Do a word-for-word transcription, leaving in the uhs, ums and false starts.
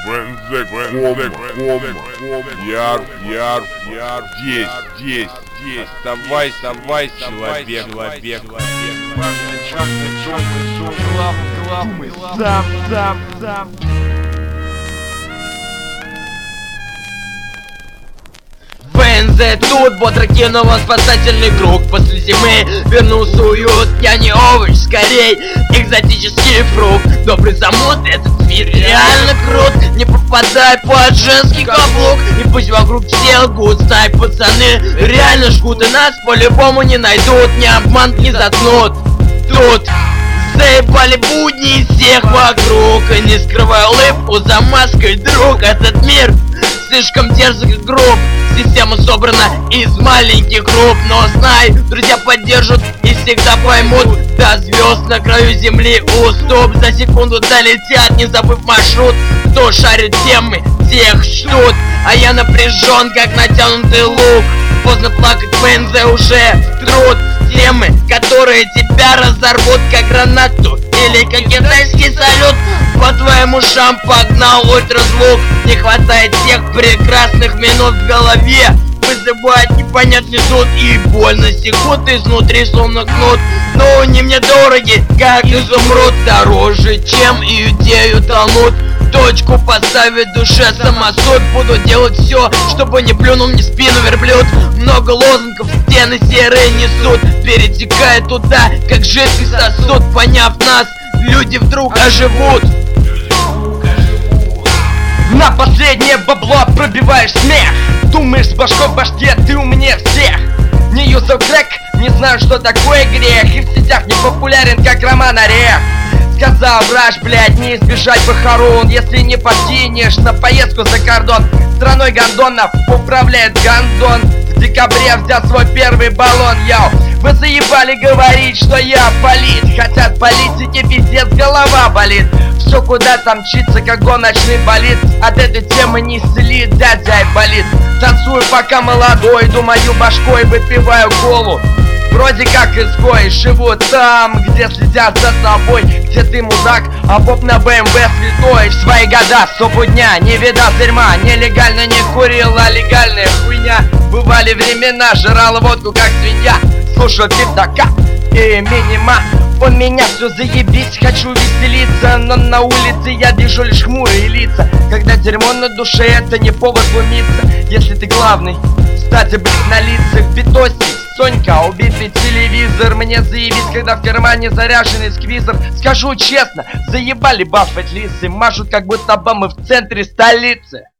Вензе, кома, кома, яр, яр, яр, здесь, здесь, здесь, давай, давай, человек, человек, Черный, черный, черный, главный, главный, сам, сам, сам. ВНЗ тут, бодро кинул он спасательный круг. После зимы вернулся уют. Я не овощ, скорей экзотический фрукт. Добрый замут, этот мир реально крут. Не попадай под женский каблук. И пусть вокруг все лгут. Знай, пацаны реально жгут. И нас по-любому не найдут. Ни обман, не заткнут. Тут заебали будни всех вокруг. И не скрывай улыбку за маской, друг. Этот мир слишком дерзок и груб. Система собрана из маленьких групп. Но знай, друзья поддержат и всегда поймут. До звезд на краю земли уступ. За секунду долетят, не забыв маршрут. Кто шарит темы, тех ждут. А я напряжен, как натянутый лук. Поздно плакать, ВНЗ уже труд. Темы, которые тебя разорвут, как гранату или как китайский салют. По твоим ушам погнал ультразвук. Не хватает тех прекрасных минут в голове. Вызывает непонятный суд и больно секут изнутри, словно кнут. Но они мне дороги, как изумруд. Дороже, чем идею тонут. Точку поставить душе самосуд. Буду делать все, чтобы не плюнул мне в спину верблюд. Много лозунгов, стены серые несут. Перетекая туда, как жидкий сосуд. Поняв нас, люди вдруг оживут. На последнее бабло пробиваешь смех. Думаешь, с башкой в башке ты умнее всех. Не юзал крэк, не знаю, что такое грех. И в сетях не популярен, как Роман Орех. Сказал враж, блядь, не избежать похорон, если не подкинешь на поездку за кордон. Страной гондонов управляет гондон. В декабре взял свой первый баллон, яу. Вы заебали говорить, что я полит. Хотят политики, пиздец, голова болит. Все куда-то мчится, как гоночный болид. От этой темы не слит, дядя и болит. Танцую пока молодой, думаю башкой, выпиваю колу. Вроде как изгой, живу там, где следят за тобой. Где ты мудак, а поп на БМВ святой. В свои года, сопу дня, не видал дерьма. Нелегально не курил, а легальная хуйня. Бывали времена, жрал водку как свинья. Слушаю пиздака и минима. У меня все заебись, хочу веселиться. Но на улице я вижу лишь хмурые лица. Когда дерьмо на душе, это не повод глумиться. Если ты главный, кстати, блин, на лицах битосик. Сонька, убитый телевизор. Мне заебись, когда в кармане заряженный сквизер. Скажу честно, заебали бафать лисы. Машут, как будто бомбы в центре столицы.